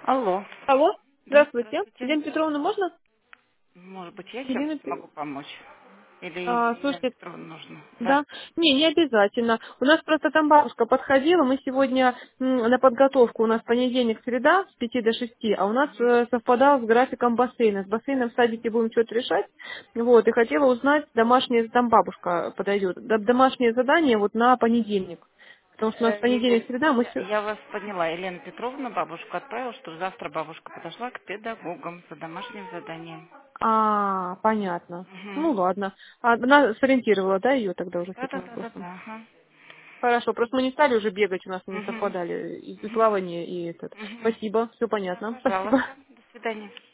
Алло. Алло, Да, здравствуйте. здравствуйте. Елена Петровна, можно? Может быть, я чем Елена, могу помочь? Или Елена слушайте, Петровна нужно? Да. да, не обязательно. У нас просто там бабушка подходила, мы сегодня на подготовку, у нас понедельник, среда с 5 до 6, а у нас совпадал с графиком бассейна. С бассейном в садике будем что-то решать, вот, и хотела узнать, домашнее, там бабушка подойдет, домашнее задание вот на понедельник. Потому что у нас понедельник, среда, мы все... Я вас поняла. Елена Петровна бабушку отправила, что завтра бабушка подошла к педагогам за домашним заданием. Понятно. Ну Угу. ладно. Она сориентировала, да, ее тогда уже с этим вопросом? Да. Ага. Хорошо, просто мы не стали уже бегать, у нас не Угу. совпадали и плавание, и этот. Угу. Спасибо, все Да, понятно. Спасибо. пожалуйста. До свидания.